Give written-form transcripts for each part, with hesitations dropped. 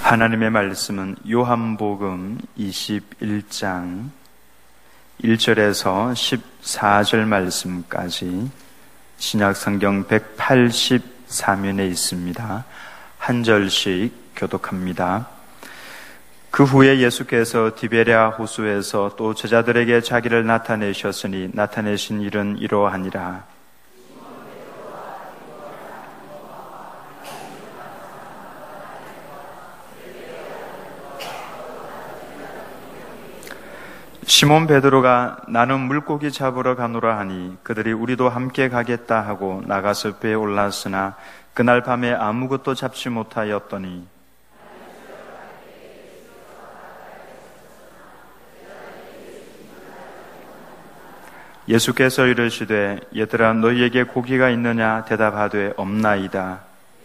하나님의 말씀은 요한복음 21장 1절에서 14절 말씀까지 신약성경 183면에 있습니다. 한 절씩 교독합니다. 그 후에 예수께서 디베랴 호수에서 또 제자들에게 자기를 나타내셨으니 나타내신 일은 이러하니라. 시몬 베드로가 나는 물고기 잡으러 가노라 하니 그들이 우리도 함께 가겠다 하고 나가서 배에 올랐으나 그날 밤에 아무것도 잡지 못하였더니 예수께서 이르시되 얘들아 너희에게 고기가 있느냐 대답하되 없나이다.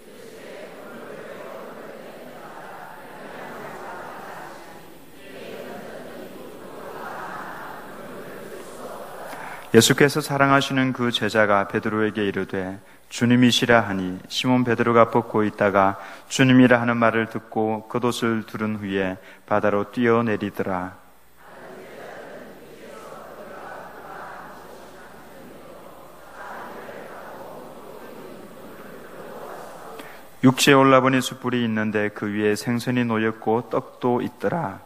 예수께서 사랑하시는 그 제자가 베드로에게 이르되 주님이시라 하니 시몬 베드로가 벗고 있다가 주님이라 하는 말을 듣고 겉옷을 두른 후에 바다로 뛰어내리더라. 육지에 올라보니 숯불이 있는데 그 위에 생선이 놓였고 떡도 있더라.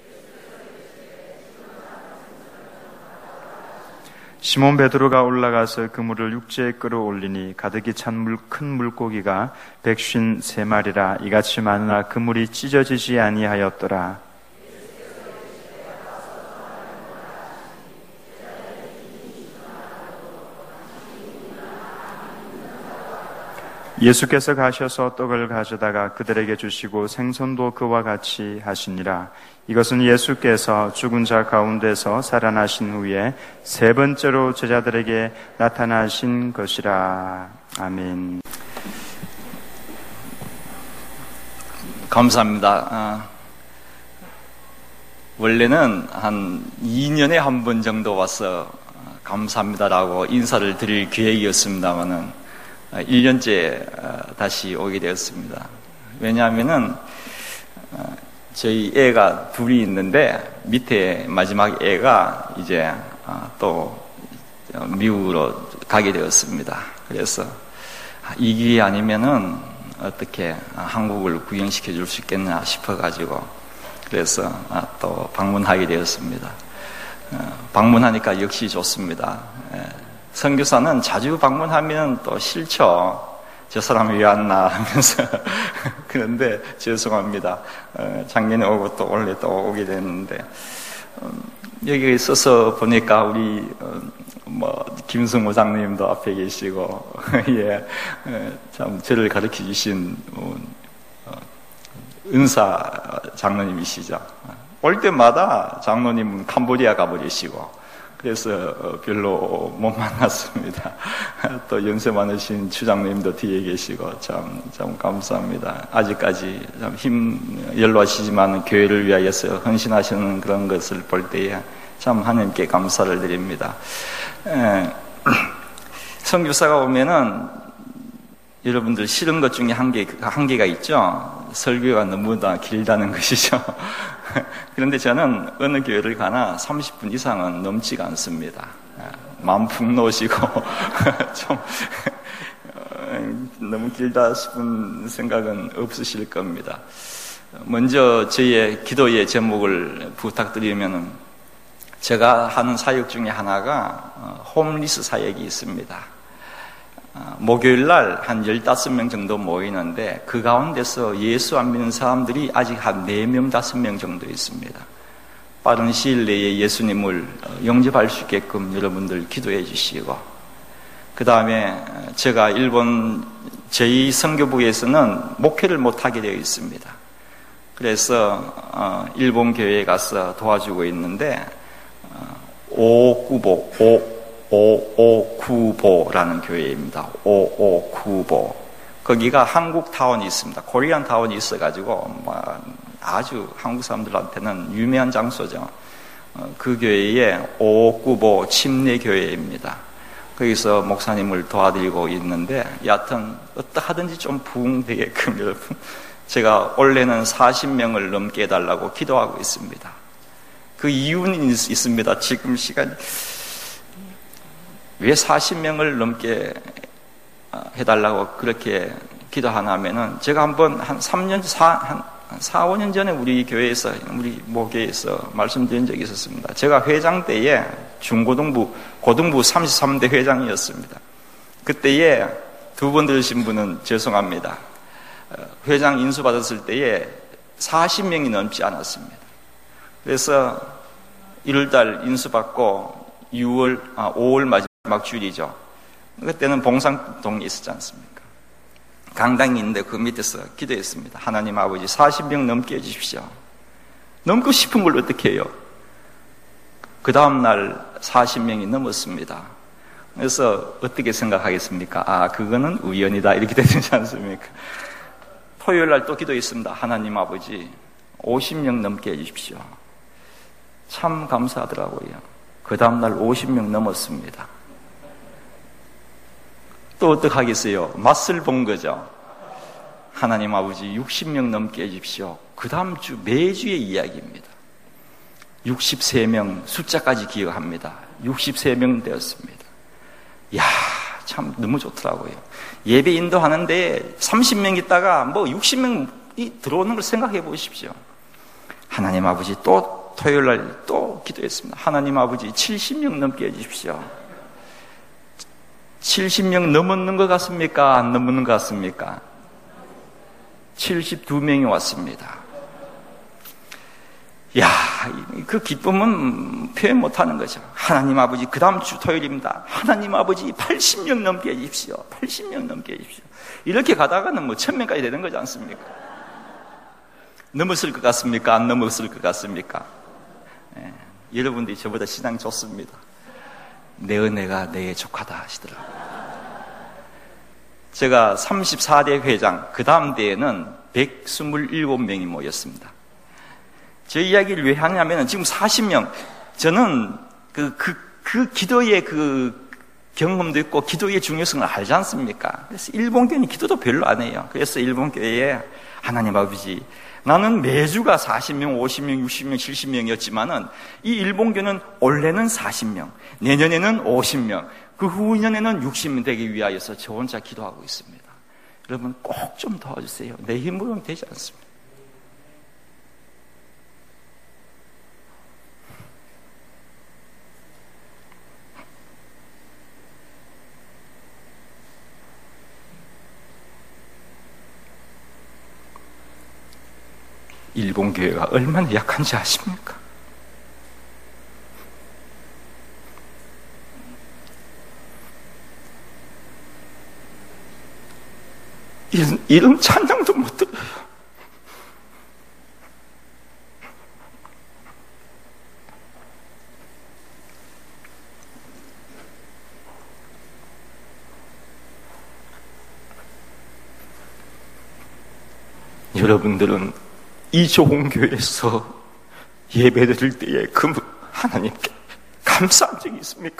시몬 베드로가 올라가서 그물을 육지에 끌어올리니 가득히 찬 큰 물고기가 153마리라 이같이 많으나 그물이 찢어지지 아니하였더라. 예수께서 가셔서 떡을 가져다가 그들에게 주시고 생선도 그와 같이 하시니라. 이것은 예수께서 죽은 자 가운데서 살아나신 후에 세 번째로 제자들에게 나타나신 것이라. 아멘. 감사합니다. 원래는 한 2년에 한 번 정도 와서 감사합니다라고 인사를 드릴 계획이었습니다만은 1년째 다시 오게 되었습니다. 왜냐하면은 저희 애가 둘이 있는데 밑에 마지막 애가 이제 또 미국으로 가게 되었습니다. 그래서 이 기회 아니면은 어떻게 한국을 구경시켜 줄 수 있겠나 싶어가지고 그래서 또 방문하게 되었습니다. 방문하니까 역시 좋습니다. 선교사는 자주 방문하면 또 싫죠. 저 사람이 왜 왔나 하면서 그런데 죄송합니다. 작년에 오고 또 올해 또 오게 됐는데 여기 있어서 보니까 우리 김승호 장로님도 앞에 계시고 예, 참 저를 가르쳐 주신 은사 장로님이시죠. 올 때마다 장로님은 캄보디아 가버리시고 그래서 별로 못 만났습니다. 또 연세 많으신 추장님도 뒤에 계시고 참 감사합니다. 아직까지 참 연로하시지만 교회를 위하여서 헌신하시는 그런 것을 볼 때에 참 하나님께 감사를 드립니다. 선교사가 오면은 여러분들 싫은 것 중에 한계가 있죠. 설교가 너무나 길다는 것이죠. 그런데 저는 어느 교회를 가나 30분 이상은 넘지가 않습니다. 마음 푹 놓으시고 좀 너무 길다 싶은 생각은 없으실 겁니다. 먼저 저의 기도의 제목을 부탁드리면은 제가 하는 사역 중에 하나가 홈리스 사역이 있습니다. 목요일 날 한 15명 정도 모이는데 그 가운데서 예수 안 믿는 사람들이 아직 한 4명, 5명 정도 있습니다. 빠른 시일 내에 예수님을 영접할 수 있게끔 여러분들 기도해 주시고 그 다음에 제가 일본 저희 선교부에서는 목회를 못하게 되어 있습니다. 그래서 일본 교회에 가서 도와주고 있는데 오오쿠보라는 교회입니다. 오오쿠보. 거기가 한국 타운이 있습니다. 코리안 타운이 있어가지고 아주 한국 사람들한테는 유명한 장소죠. 그 교회에 오오쿠보 침례교회입니다. 거기서 목사님을 도와드리고 있는데 여하튼 어떠하든지 좀 부흥되게끔 여러분 제가 올해는 40명을 넘게 해달라고 기도하고 있습니다. 그 이유는 있습니다. 지금 시간이 왜 40명을 넘게 해달라고 그렇게 기도하나 하면은, 제가 한번 한 3년, 한 4, 5년 전에 우리 교회에서, 우리 모교에서 말씀드린 적이 있었습니다. 제가 회장 때에 고등부 33대 회장이었습니다. 그때에 두 번 들으신 분은 죄송합니다. 회장 인수받았을 때에 40명이 넘지 않았습니다. 그래서 1월달 인수받고 5월 마지막 주일이죠. 그때는 봉상동에 있었지 않습니까? 강당이 있는데 그 밑에서 기도했습니다. 하나님 아버지 40명 넘게 해주십시오. 넘고 싶은 걸 어떻게 해요? 그 다음날 40명이 넘었습니다. 그래서 어떻게 생각하겠습니까? 아, 그거는 우연이다, 이렇게 되지 않습니까? 토요일날 또 기도했습니다. 하나님 아버지 50명 넘게 해주십시오. 참 감사하더라고요. 그 다음날 50명 넘었습니다. 또 어떡하겠어요? 맛을 본 거죠. 하나님 아버지 60명 넘게 해주십시오. 그 다음 주 매주의 이야기입니다. 63명, 숫자까지 기억합니다. 63명 되었습니다. 이야, 참 너무 좋더라고요. 예배 인도하는데 30명 있다가 60명이 들어오는 걸 생각해 보십시오. 하나님 아버지 또 토요일날 또 기도했습니다. 하나님 아버지 70명 넘게 해주십시오. 70명 넘었는 것 같습니까? 안 넘는 것 같습니까? 72명이 왔습니다. 이야, 그 기쁨은 표현 못하는 거죠. 하나님 아버지 그 다음 주 토요일입니다. 하나님 아버지 80명 넘게 해주십시오. 80명 넘게 해주십시오. 이렇게 가다가는 1000명까지 되는 거지 않습니까? 넘었을 것 같습니까? 안 넘었을 것 같습니까? 예, 여러분들이 저보다 신앙 좋습니다. 내 은혜가 내게 족하다 하시더라고요. 제가 34대 회장, 그 다음 대회는 127명이 모였습니다. 저 이야기를 왜 하냐면, 지금 40명, 저는 그 기도의 그 경험도 있고, 기도의 중요성을 알지 않습니까? 그래서 일본교회는 기도도 별로 안 해요. 그래서 일본교회에 하나님 아버지, 나는 매주가 40명, 50명, 60명, 70명이었지만은 이 일본교는 올해는 40명, 내년에는 50명, 그 후년에는 60명 되기 위하여서 저 혼자 기도하고 있습니다. 여러분 꼭 좀 도와주세요. 내 힘으로는 되지 않습니다. 일본 교회가 얼마나 약한지 아십니까? 이런 찬양도 못 들어요. 여러분들은 이 좋은 교회에서 예배 드릴 때에 하나님께 감사한 적이 있습니까?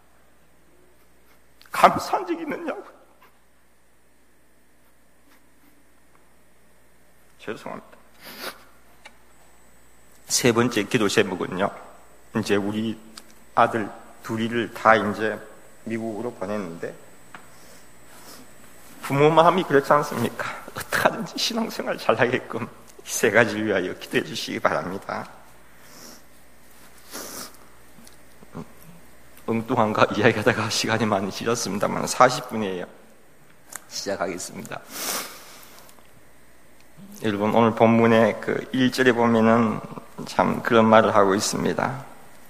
감사한 적이 있느냐고. 죄송합니다. 세 번째 기도 제목은요, 이제 우리 아들 둘이를 다 이제 미국으로 보냈는데, 부모 마음이 그렇지 않습니까? 어떻게 하든지 신앙생활 잘하게끔 이 세 가지를 위하여 기도해 주시기 바랍니다. 엉뚱한가 이야기하다가 시간이 많이 지났습니다만 40분이에요. 시작하겠습니다. 여러분, 오늘 본문의 그 1절에 보면은 참 그런 말을 하고 있습니다.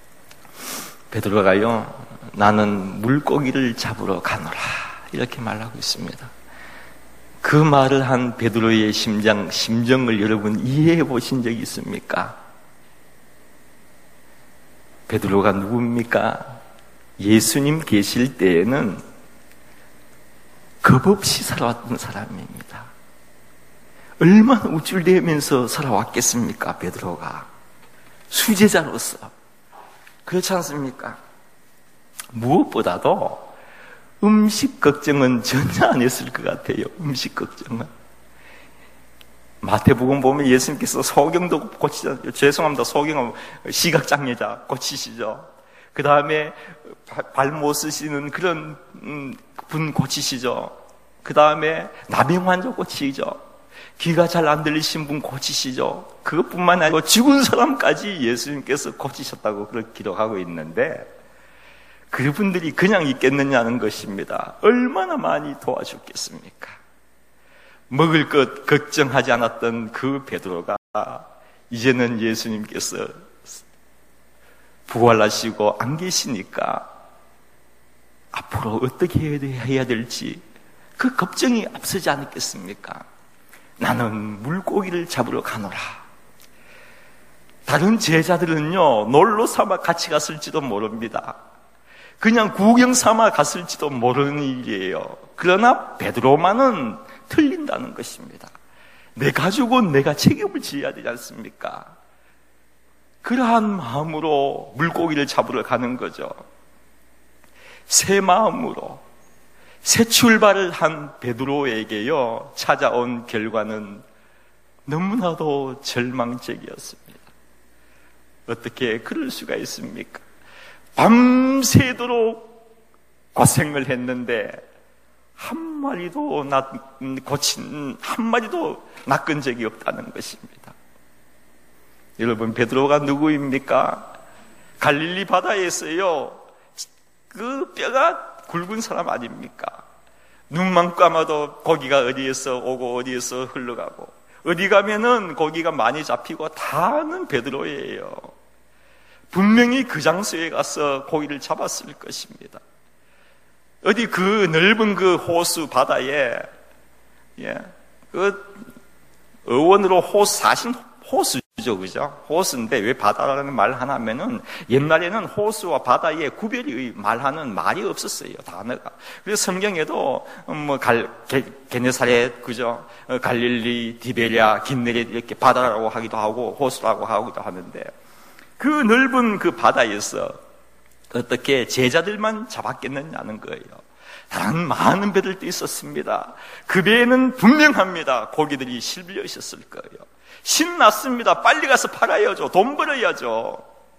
베드로가요, 나는 물고기를 잡으러 가노라, 이렇게 말하고 있습니다. 그 말을 한 베드로의 심정을 여러분 이해해 보신 적이 있습니까? 베드로가 누굽니까? 예수님 계실 때에는 겁없이 살아왔던 사람입니다. 얼마나 우쭐대면서 살아왔겠습니까? 베드로가 수제자로서. 그렇지 않습니까? 무엇보다도 음식 걱정은 전혀 안 했을 것 같아요. 음식 걱정은 마태복음 보면 예수님께서 소경도 고치죠. 죄송합니다. 소경은 시각장애자 고치시죠. 그 다음에 발 못 쓰시는 그런 분 고치시죠. 그 다음에 나병 환자 고치시죠. 귀가 잘 안 들리신 분 고치시죠. 그것뿐만 아니고 죽은 사람까지 예수님께서 고치셨다고 그렇게 기록하고 있는데 그분들이 그냥 있겠느냐는 것입니다. 얼마나 많이 도와줬겠습니까? 먹을 것 걱정하지 않았던 그 베드로가 이제는 예수님께서 부활하시고 안 계시니까 앞으로 어떻게 해야 될지 그 걱정이 앞서지 않겠습니까? 나는 물고기를 잡으러 가노라. 다른 제자들은요, 놀러 삼아 같이 갔을지도 모릅니다. 그냥 구경 삼아 갔을지도 모르는 일이에요. 그러나 베드로만은 틀린다는 것입니다. 내 가족은 내가 책임을 지어야 되지 않습니까? 그러한 마음으로 물고기를 잡으러 가는 거죠. 새 마음으로 새 출발을 한 베드로에게요, 찾아온 결과는 너무나도 절망적이었습니다. 어떻게 그럴 수가 있습니까? 밤새도록 고생을 했는데 한 마리도 낚은 적이 없다는 것입니다. 여러분, 베드로가 누구입니까? 갈릴리 바다에서요, 그 뼈가 굵은 사람 아닙니까? 눈만 감아도 고기가 어디에서 오고 어디에서 흘러가고 어디 가면은 고기가 많이 잡히고 다 아는 베드로예요. 분명히 그 장소에 가서 고기를 잡았을 것입니다. 어디 그 넓은 그 호수 바다에, 그 어원으로 호수죠, 그죠? 호수인데 왜 바다라는 말 하나 하면은 옛날에는 호수와 바다에 구별이 말하는 말이 없었어요, 단어가. 그래서 성경에도 게네사렛, 그죠? 갈릴리, 디베랴, 긴네렛 이렇게 바다라고 하기도 하고 호수라고 하기도 하는데 그 넓은 그 바다에서 어떻게 제자들만 잡았겠느냐는 거예요. 다른 많은 배들도 있었습니다. 그 배에는 분명합니다. 고기들이 실려 있었을 거예요. 신났습니다. 빨리 가서 팔아야죠. 돈 벌어야죠.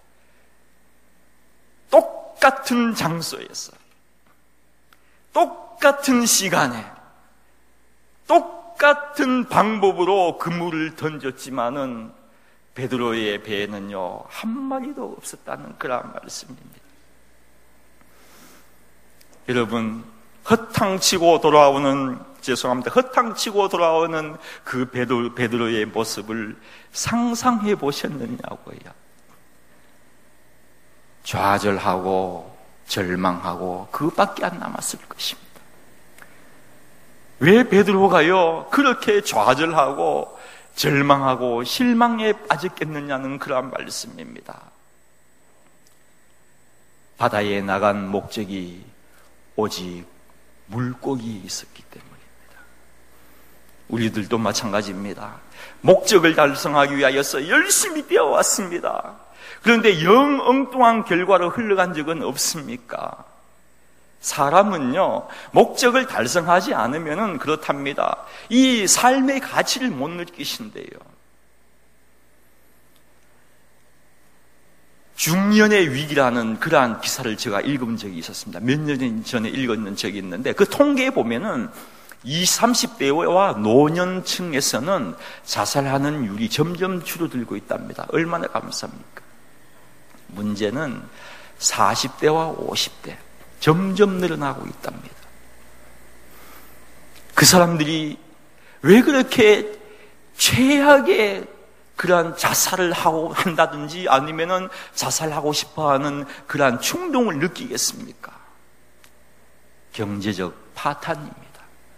똑같은 장소에서, 똑같은 시간에, 똑같은 방법으로 그물을 던졌지만은 베드로의 배에는요, 한 마리도 없었다는 그런 말씀입니다. 여러분, 허탕치고 돌아오는 그 베드로의 모습을 상상해 보셨느냐고요. 좌절하고 절망하고 그밖에 안 남았을 것입니다. 왜 베드로가요 그렇게 좌절하고 절망하고 실망에 빠졌겠느냐는 그런 말씀입니다. 바다에 나간 목적이 오직 물고기 있었기 때문입니다. 우리들도 마찬가지입니다. 목적을 달성하기 위하여서 열심히 뛰어왔습니다. 그런데 영 엉뚱한 결과로 흘러간 적은 없습니까? 사람은요, 목적을 달성하지 않으면 그렇답니다. 이 삶의 가치를 못 느끼신대요. 중년의 위기라는 그러한 기사를 제가 읽은 적이 있었습니다. 몇 년 전에 읽었는 적이 있는데 그 통계에 보면은 20, 30대와 노년층에서는 자살하는 율이 점점 줄어들고 있답니다. 얼마나 감사합니까? 문제는 40대와 50대 점점 늘어나고 있답니다. 그 사람들이 왜 그렇게 최악의 그러한 자살을 한다든지 아니면은 자살하고 싶어하는 그러한 충동을 느끼겠습니까? 경제적 파탄입니다.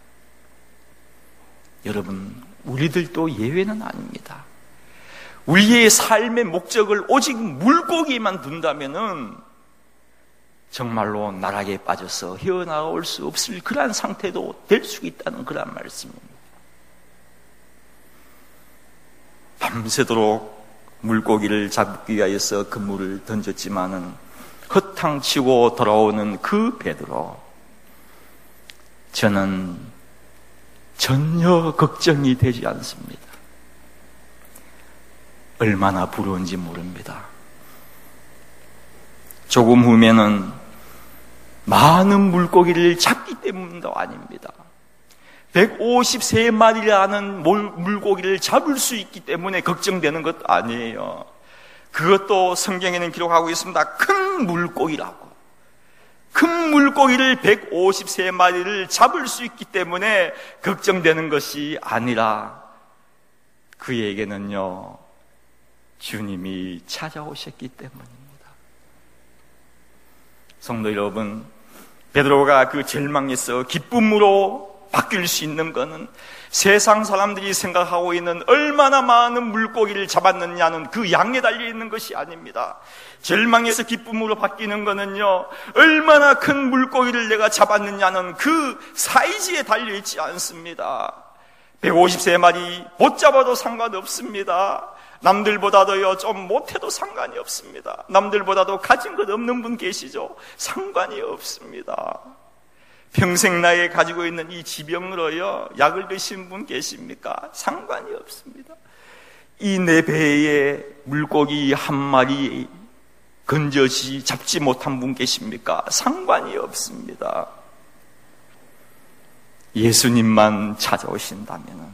여러분, 우리들도 예외는 아닙니다. 우리의 삶의 목적을 오직 물고기만 둔다면은 정말로 나락에 빠져서 헤어나올 수 없을 그러한 상태도 될 수 있다는 그러한 말씀입니다. 밤새도록 물고기를 잡기 위하여서 그물을 던졌지만은 허탕치고 돌아오는 그 베드로, 저는 전혀 걱정이 되지 않습니다. 얼마나 부러운지 모릅니다. 조금 후면은 많은 물고기를 잡기 때문도 아닙니다. 153마리라는 물고기를 잡을 수 있기 때문에 걱정되는 것 아니에요. 그것도 성경에는 기록하고 있습니다. 큰 물고기라고. 큰 물고기를 153마리를 잡을 수 있기 때문에 걱정되는 것이 아니라 그에게는요, 주님이 찾아오셨기 때문입니다. 성도 여러분, 베드로가 그 절망에서 기쁨으로 바뀔 수 있는 것은 세상 사람들이 생각하고 있는 얼마나 많은 물고기를 잡았느냐는 그 양에 달려있는 것이 아닙니다. 절망에서 기쁨으로 바뀌는 것은요, 얼마나 큰 물고기를 내가 잡았느냐는 그 사이즈에 달려있지 않습니다. 153마리 못 잡아도 상관없습니다. 남들보다도요, 좀 못해도 상관이 없습니다. 남들보다도 가진 것 없는 분 계시죠? 상관이 없습니다. 평생 나이에 가지고 있는 이 지병으로요, 약을 드신 분 계십니까? 상관이 없습니다. 이 내 배에 물고기 한 마리 건져지 잡지 못한 분 계십니까? 상관이 없습니다. 예수님만 찾아오신다면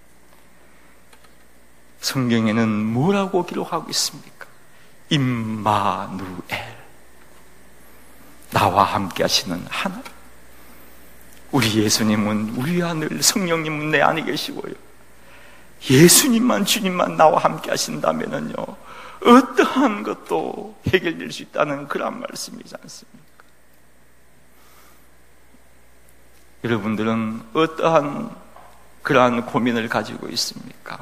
성경에는 뭐라고 기록하고 있습니까? 임마누엘, 나와 함께 하시는 하나님. 우리 예수님은 우리 안에, 성령님은 내 안에 계시고요, 예수님만, 주님만 나와 함께 하신다면요, 어떠한 것도 해결될 수 있다는 그런 말씀이지 않습니까? 여러분들은 어떠한 그러한 고민을 가지고 있습니까?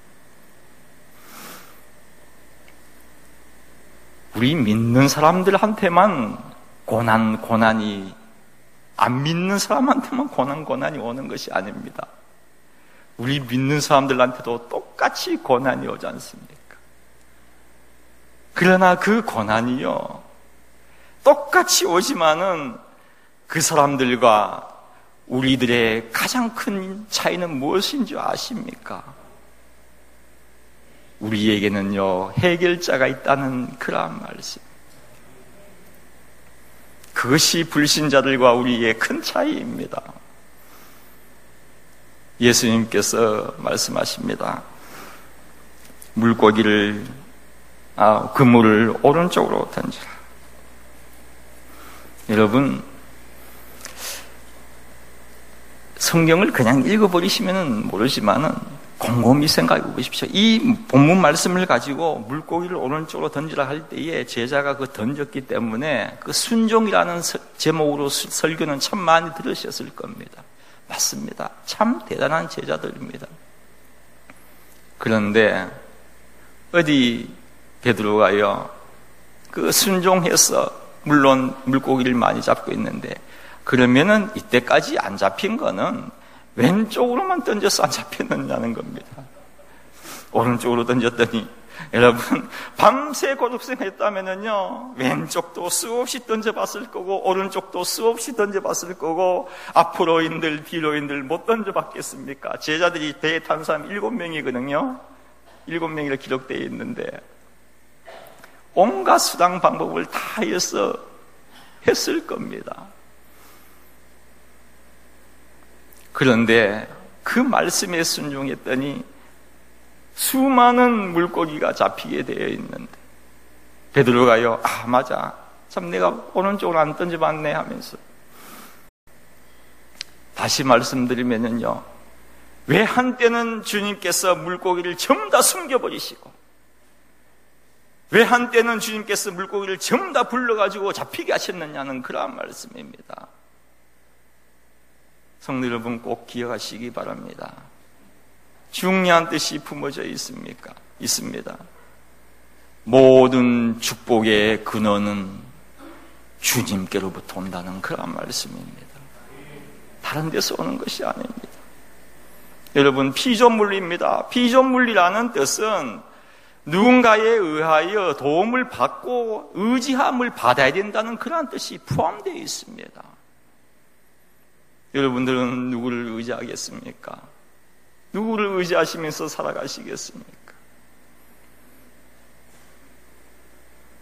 우리 믿는 사람들한테만 고난이, 안 믿는 사람한테만 고난이 오는 것이 아닙니다. 우리 믿는 사람들한테도 똑같이 고난이 오지 않습니까? 그러나 그 고난이요, 똑같이 오지만은 그 사람들과 우리들의 가장 큰 차이는 무엇인 줄 아십니까? 우리에게는요, 해결자가 있다는 그러한 말씀. 그것이 불신자들과 우리의 큰 차이입니다. 예수님께서 말씀하십니다. 물고기를, 그물을 오른쪽으로 던지라. 여러분, 성경을 그냥 읽어버리시면 모르지만은 곰곰이 생각해 보십시오. 이 본문 말씀을 가지고 물고기를 오른쪽으로 던지라 할 때에 제자가 그 던졌기 때문에 그 순종이라는 제목으로 설교는 참 많이 들으셨을 겁니다. 맞습니다. 참 대단한 제자들입니다. 그런데 어디 베드로가요, 그 순종해서 물론 물고기를 많이 잡고 있는데, 그러면은 이때까지 안 잡힌 거는 왼쪽으로만 던져서 안 잡혔느냐는 겁니다. 오른쪽으로 던졌더니, 여러분, 밤새 고독생했다면은요, 왼쪽도 수없이 던져봤을 거고, 오른쪽도 수없이 던져봤을 거고, 앞으로인들, 뒤로인들 못 던져봤겠습니까? 제자들이 배에 탄 사람 7명이거든요. 7명이라 기록되어 있는데, 온갖 수당 방법을 다 했을 겁니다. 그런데 그 말씀에 순종했더니 수많은 물고기가 잡히게 되어 있는데, 베드로가요, 맞아, 참 내가 오른쪽으로 안 던져봤네 하면서, 다시 말씀드리면요, 왜 한때는 주님께서 물고기를 전부 다 숨겨버리시고, 왜 한때는 주님께서 물고기를 전부 다 불러가지고 잡히게 하셨느냐는 그러한 말씀입니다. 성도 여러분, 꼭 기억하시기 바랍니다. 중요한 뜻이 품어져 있습니다. 모든 축복의 근원은 주님께로부터 온다는 그런 말씀입니다. 다른 데서 오는 것이 아닙니다. 여러분, 피조물리입니다. 피조물리라는 뜻은 누군가에 의하여 도움을 받고 의지함을 받아야 된다는 그런 뜻이 포함되어 있습니다. 여러분들은 누구를 의지하겠습니까? 누구를 의지하시면서 살아가시겠습니까?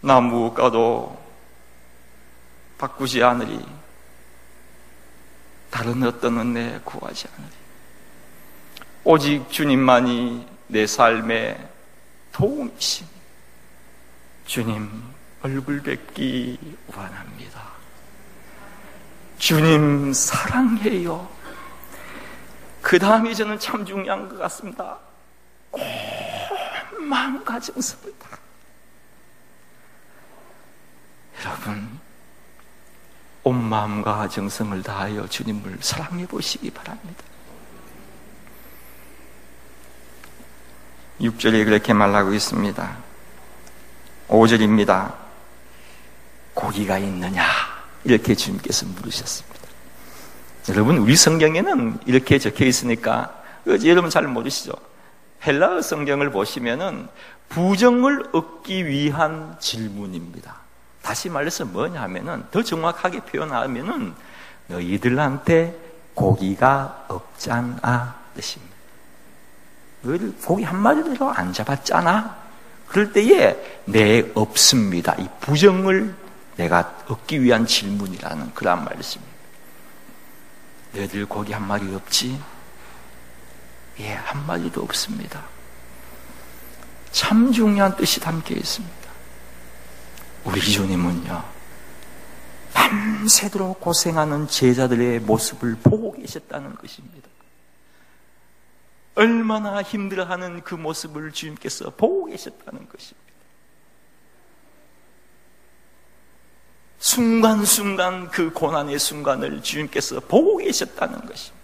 나 무엇과도 바꾸지 않으리. 다른 어떤 은혜 구하지 않으리. 오직 주님만이 내 삶의 도움이시니 주님 얼굴 뵙기 원합니다. 주님 사랑해요. 그 다음이 저는 참 중요한 것 같습니다. 온 마음과 정성을 다. 여러분, 온 마음과 정성을 다하여 주님을 사랑해 보시기 바랍니다. 6절에 그렇게 말하고 있습니다. 5절입니다. 고기가 있느냐? 이렇게 주님께서 물으셨습니다. 여러분, 우리 성경에는 이렇게 적혀 있으니까 여러분 잘 모르시죠? 헬라어 성경을 보시면은 부정을 얻기 위한 질문입니다. 다시 말해서 뭐냐 하면은, 더 정확하게 표현하면은 너희들한테 고기가 없잖아 뜻입니다. 너희들 고기 한 마리도 안 잡았잖아. 그럴 때에 네, 없습니다. 이 부정을 내가 얻기 위한 질문이라는 그런 말씀입니다. 너희들 고기 한 마리 없지? 예, 한 마리도 없습니다. 참 중요한 뜻이 담겨 있습니다. 우리 주님은요, 밤새도록 고생하는 제자들의 모습을 보고 계셨다는 것입니다. 얼마나 힘들어하는 그 모습을 주님께서 보고 계셨다는 것입니다. 순간순간 그 고난의 순간을 주님께서 보고 계셨다는 것입니다.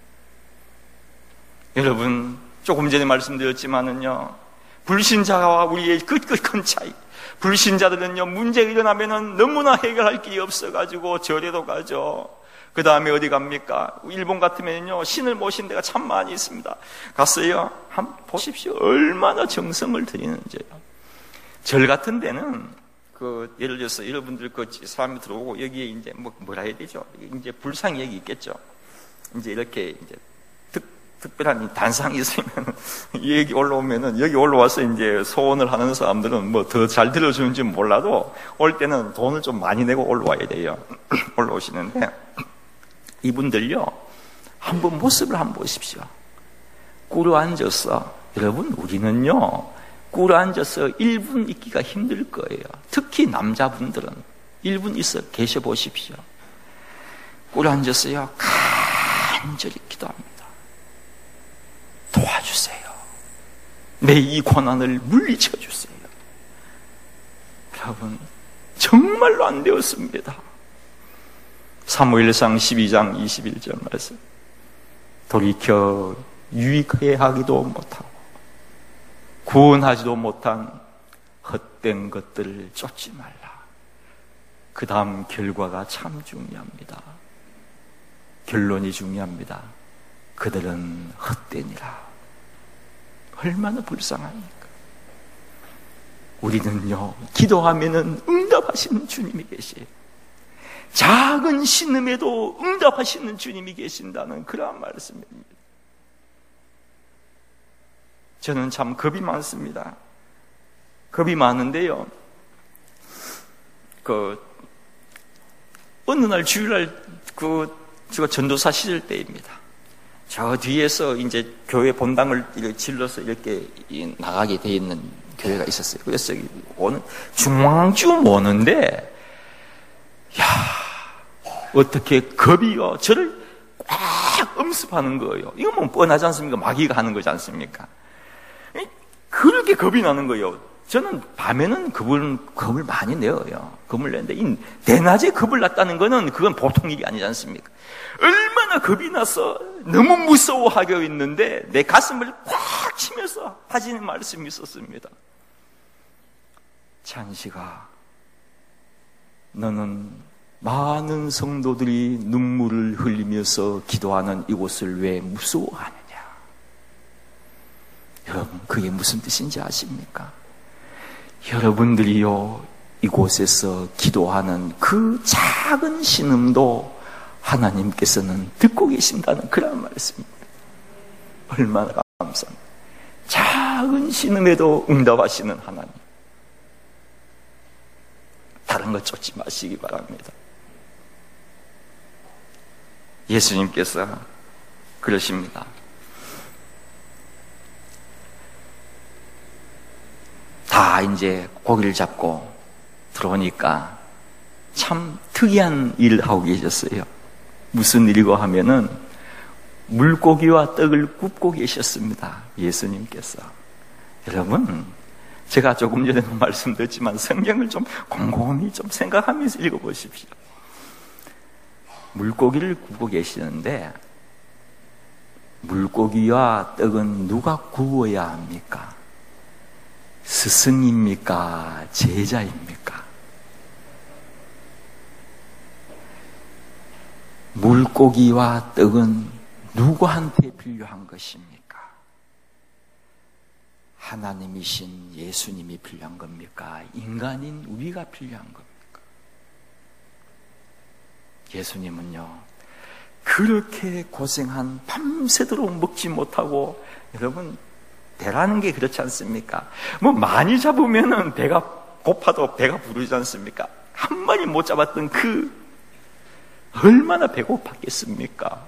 여러분, 조금 전에 말씀드렸지만은요, 불신자와 우리의 그 큰 차이. 불신자들은요, 문제가 일어나면은 너무나 해결할 게 없어가지고 절에도 가죠. 그 다음에 어디 갑니까? 일본 같으면요, 신을 모신 데가 참 많이 있습니다. 갔어요. 한번 보십시오. 얼마나 정성을 들이는지요. 절 같은 데는, 예를 들어서 여러분들 사람이 들어오고, 여기에 이제 뭐라 해야 되죠? 이제 불상이 여기 있겠죠. 이제 이렇게 이제 특별한 단상이 있으면, 여기 올라오면은, 여기 올라와서 이제 소원을 하는 사람들은 뭐 더 잘 들어주는지 몰라도, 올 때는 돈을 좀 많이 내고 올라와야 돼요. 올라오시는데, 이분들요, 한번 모습을 한번 보십시오. 꿇어 앉아서, 여러분, 우리는요, 꿇어 앉아서 1분 있기가 힘들 거예요. 특히 남자분들은 1분 있어 계셔 보십시오. 꿇어 앉았어요. 간절히 기도합니다. 도와주세요. 내 이 고난을 물리쳐 주세요. 여러분, 정말로 안 되었습니다. 사무엘상 12장 21절 말씀. 돌이켜 유익하기도 못하고 구원하지도 못한 헛된 것들을 쫓지 말라. 그 다음 결과가 참 중요합니다. 결론이 중요합니다. 그들은 헛되니라. 얼마나 불쌍합니까? 우리는요, 기도하면은 응답하시는 주님이 계세요. 작은 신음에도 응답하시는 주님이 계신다는 그러한 말씀입니다. 저는 참 겁이 많습니다. 겁이 많은데요, 어느 날 주일날 제가 전도사 시절 때입니다. 저 뒤에서 이제 교회 본당을 이렇게 질러서 이렇게 나가게 돼 있는 교회가 있었어요. 그래서 중앙쯤 오는데, 야, 어떻게 겁이요, 저를 꽉 엄습하는 거예요. 이거 뭐 뻔하지 않습니까? 마귀가 하는 거지 않습니까? 그렇게 겁이 나는 거예요. 저는 밤에는 겁을 많이 내어요. 겁을 내는데, 대낮에 겁을 났다는 거는 그건 보통 일이 아니지 않습니까? 얼마나 겁이 나서 너무 무서워하고 있는데 내 가슴을 꽉 치면서 하시는 말씀이 있었습니다. 찬식아, 너는 많은 성도들이 눈물을 흘리면서 기도하는 이곳을 왜 무서워하느냐? 여러분, 그게 무슨 뜻인지 아십니까? 여러분들이요, 이곳에서 기도하는 그 작은 신음도 하나님께서는 듣고 계신다는 그런 말씀입니다. 얼마나 감사합니다. 작은 신음에도 응답하시는 하나님. 이상한 거 쫓지 마시기 바랍니다. 예수님께서 그러십니다. 다 이제 고기를 잡고 들어오니까 참 특이한 일을 하고 계셨어요. 무슨 일이고 하면은 물고기와 떡을 굽고 계셨습니다. 예수님께서. 여러분, 제가 조금 전에도 말씀드렸지만 성경을 좀 곰곰이 좀 생각하면서 읽어보십시오. 물고기를 굽고 계시는데 물고기와 떡은 누가 구워야 합니까? 스승입니까? 제자입니까? 물고기와 떡은 누구한테 필요한 것입니까? 하나님이신 예수님이 필요한 겁니까? 인간인 우리가 필요한 겁니까? 예수님은요, 그렇게 고생한 밤새도록 먹지 못하고, 여러분, 배라는 게 그렇지 않습니까? 뭐 많이 잡으면은 배가 고파도 배가 부르지 않습니까? 한 마리 못 잡았던 얼마나 배고팠겠습니까?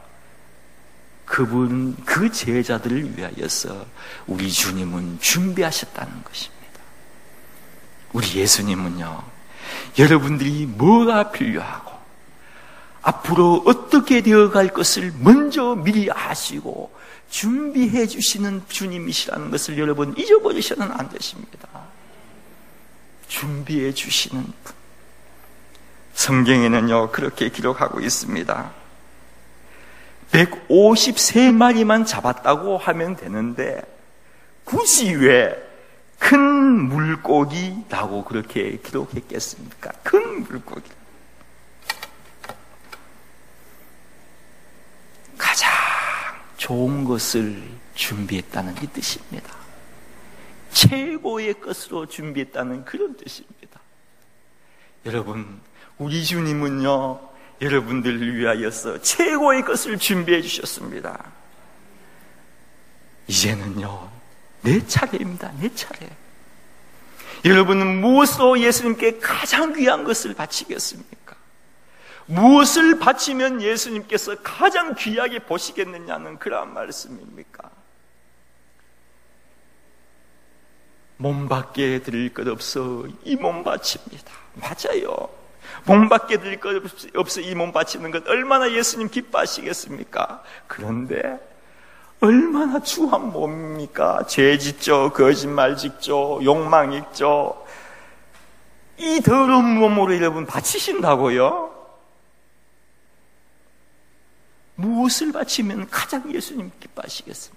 그 제자들을 위하여서 우리 주님은 준비하셨다는 것입니다. 우리 예수님은요, 여러분들이 뭐가 필요하고 앞으로 어떻게 되어갈 것을 먼저 미리 아시고 준비해 주시는 주님이시라는 것을 여러분 잊어버리셔는 안 되십니다. 준비해 주시는 분. 성경에는요, 그렇게 기록하고 있습니다. 153마리만 잡았다고 하면 되는데 굳이 왜 큰 물고기라고 그렇게 기록했겠습니까? 큰 물고기. 가장 좋은 것을 준비했다는 이 뜻입니다. 최고의 것으로 준비했다는 그런 뜻입니다. 여러분, 우리 주님은요, 여러분들을 위하여서 최고의 것을 준비해 주셨습니다. 이제는요, 내 차례입니다. 내 차례. 여러분은 무엇으로 예수님께 가장 귀한 것을 바치겠습니까? 무엇을 바치면 예수님께서 가장 귀하게 보시겠느냐는 그러한 말씀입니까? 몸밖에 드릴 것 없어 이 몸 바칩니다. 맞아요. 몸밖에 드릴 것 없어 이 몸 바치는 것 얼마나 예수님 기뻐하시겠습니까? 그런데 얼마나 추한 몸입니까? 죄 짓죠, 거짓말 짓죠, 욕망 있죠. 이 더러운 몸으로 여러분 바치신다고요? 무엇을 바치면 가장 예수님 기뻐하시겠습니까?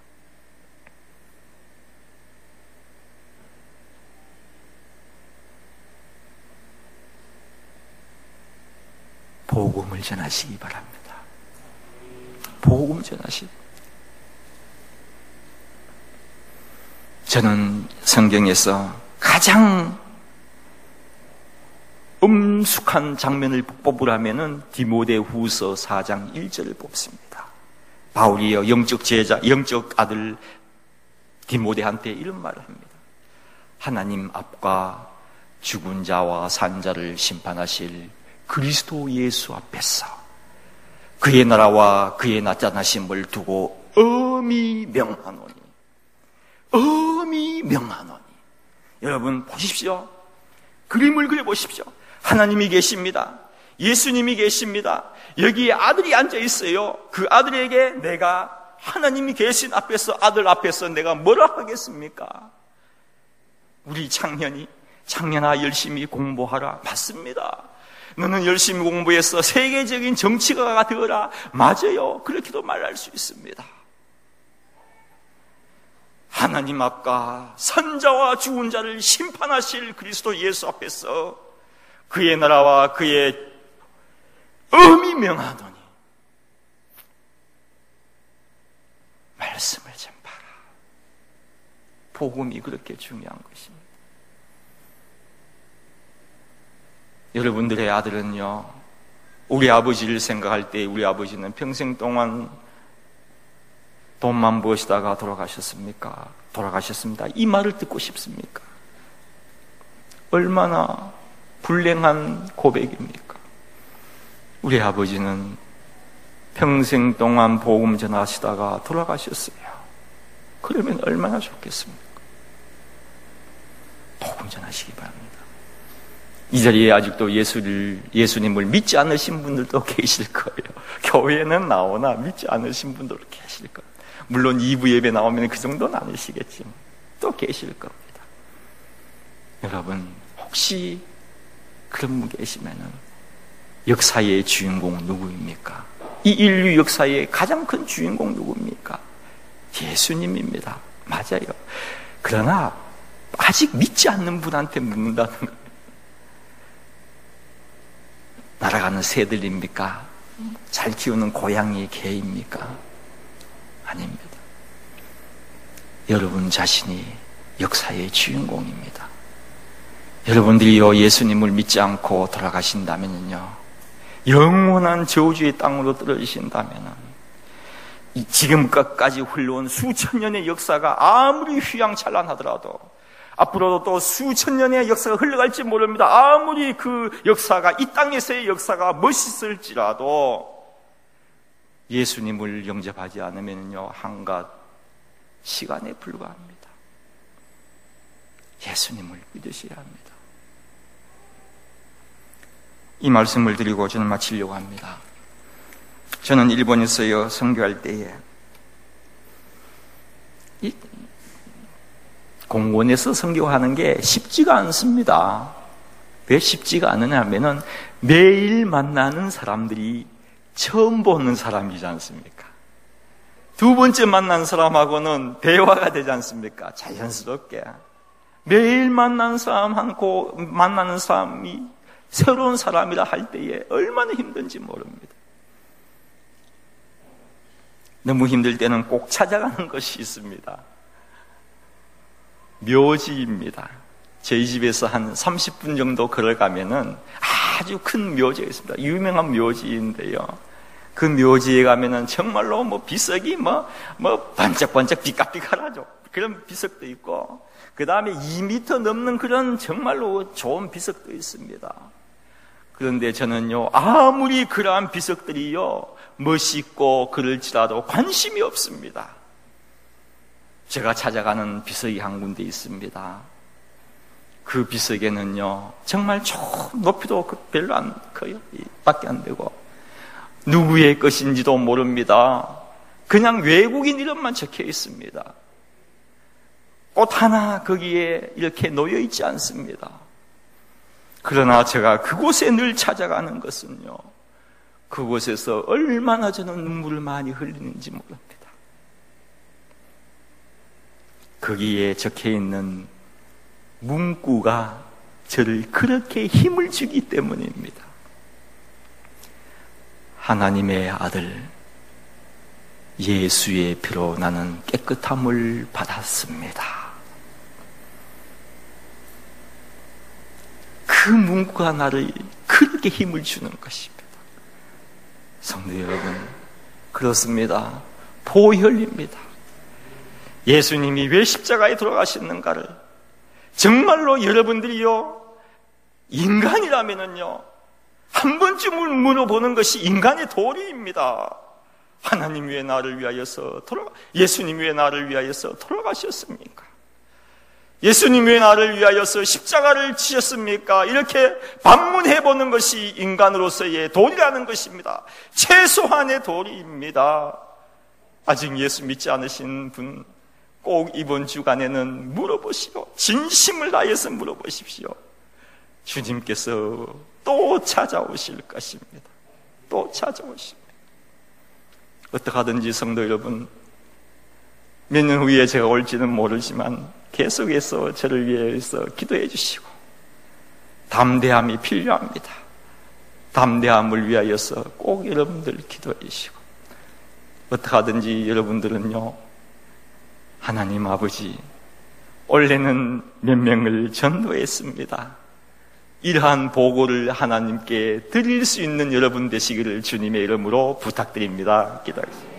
복음을 전하시기 바랍니다. 복음 전하시기. 저는 성경에서 가장 엄숙한 장면을 뽑으라면은 디모데후서 4장 1절을 뽑습니다. 바울이요, 영적 제자, 영적 아들 디모데한테 이런 말을 합니다. 하나님 앞과 죽은 자와 산 자를 심판하실 그리스도 예수 앞에서 그의 나라와 그의 나타나심을 두고 엄히 명하노니. 엄히 명하노니. 여러분 보십시오. 그림을 그려보십시오. 하나님이 계십니다. 예수님이 계십니다. 여기에 아들이 앉아 있어요. 그 아들에게 내가 하나님이 계신 앞에서, 아들 앞에서 내가 뭐라 하겠습니까? 우리 창년아 열심히 공부하라. 맞습니다. 너는 열심히 공부해서 세계적인 정치가가 되어라. 맞아요. 그렇게도 말할 수 있습니다. 하나님 앞과 선자와 죽은 자를 심판하실 그리스도 예수 앞에서 그의 나라와 그의 엄히 명하노니 말씀을 전파라. 복음이 그렇게 중요한 것입니다. 여러분들의 아들은요, 우리 아버지를 생각할 때 우리 아버지는 평생 동안 돈만 버시다가 돌아가셨습니까? 돌아가셨습니다. 이 말을 듣고 싶습니까? 얼마나 불행한 고백입니까? 우리 아버지는 평생 동안 복음 전하시다가 돌아가셨어요. 그러면 얼마나 좋겠습니까? 복음 전하시기 바랍니다. 이 자리에 아직도 예수님을 믿지 않으신 분들도 계실 거예요. 교회는 나오나 믿지 않으신 분들도 계실 거예요. 물론 2부 예배 나오면 그 정도는 아니시겠지만 또 계실 겁니다. 여러분, 혹시 그런 분 계시면은 역사의 주인공 누구입니까? 이 인류 역사의 가장 큰 주인공 누구입니까? 예수님입니다. 맞아요. 그러나 아직 믿지 않는 분한테 묻는다는 거예요. 날아가는 새들입니까? 잘 키우는 고양이, 개입니까? 아닙니다. 여러분 자신이 역사의 주인공입니다. 여러분들이요, 예수님을 믿지 않고 돌아가신다면요, 영원한 저주의 땅으로 떨어지신다면 지금까지 흘러온 수천 년의 역사가 아무리 휘황찬란하더라도 앞으로도 또 수천 년의 역사가 흘러갈지 모릅니다. 아무리 그 역사가, 이 땅에서의 역사가 멋있을지라도 예수님을 영접하지 않으면요, 한갓 시간에 불과합니다. 예수님을 믿으셔야 합니다. 이 말씀을 드리고 저는 마치려고 합니다. 저는 일본에서요, 선교할 때에 이 공원에서 선교하는 게 쉽지가 않습니다. 왜 쉽지가 않느냐 하면은 매일 만나는 사람들이 처음 보는 사람이지 않습니까? 두 번째 만난 사람하고는 대화가 되지 않습니까? 자연스럽게 매일 만난 사람하고 만나는 사람이 새로운 사람이라 할 때에 얼마나 힘든지 모릅니다. 너무 힘들 때는 꼭 찾아가는 것이 있습니다. 묘지입니다. 저희 집에서 한 30분 정도 걸어가면은 아주 큰 묘지가 있습니다. 유명한 묘지인데요. 그 묘지에 가면은 정말로 비석이 반짝반짝 삐까삐까하죠. 그런 비석도 있고, 그 다음에 2m 넘는 그런 정말로 좋은 비석도 있습니다. 그런데 저는요, 아무리 그러한 비석들이요, 멋있고 그럴지라도 관심이 없습니다. 제가 찾아가는 비석이 한 군데 있습니다. 그 비석에는요, 정말 좋은 높이도 별로 안 커요. 밖에 안 되고, 누구의 것인지도 모릅니다. 그냥 외국인 이름만 적혀 있습니다. 꽃 하나 거기에 이렇게 놓여 있지 않습니다. 그러나 제가 그곳에 늘 찾아가는 것은요, 그곳에서 얼마나 저는 눈물을 많이 흘리는지 모릅니다. 거기에 적혀 있는 문구가 저를 그렇게 힘을 주기 때문입니다. 하나님의 아들 예수의 피로 나는 깨끗함을 받았습니다. 그 문구가 나를 그렇게 힘을 주는 것입니다. 성도 여러분, 그렇습니다. 보혈입니다. 예수님이 왜 십자가에 돌아가셨는가를 정말로 여러분들이요, 인간이라면은요, 한 번쯤은 물어보는 것이 인간의 도리입니다. 하나님 왜 나를 위하여서 예수님 왜 나를 위하여서 돌아가셨습니까? 예수님 왜 나를 위하여서 십자가를 지셨습니까? 이렇게 반문해보는 것이 인간으로서의 도리라는 것입니다. 최소한의 도리입니다. 아직 예수 믿지 않으신 분, 꼭 이번 주간에는 물어보시오. 진심을 다해서 물어보십시오. 주님께서 또 찾아오실 것입니다. 또 찾아오십니다. 어떻게 하든지 성도 여러분, 몇 년 후에 제가 올지는 모르지만 계속해서 저를 위해서 기도해 주시고, 담대함이 필요합니다. 담대함을 위하여서 꼭 여러분들 기도해 주시고, 어떻게 하든지 여러분들은요, 하나님 아버지, 원래는 몇 명을 전도했습니다. 이러한 보고를 하나님께 드릴 수 있는 여러분 되시기를 주님의 이름으로 부탁드립니다. 기도하겠습니다.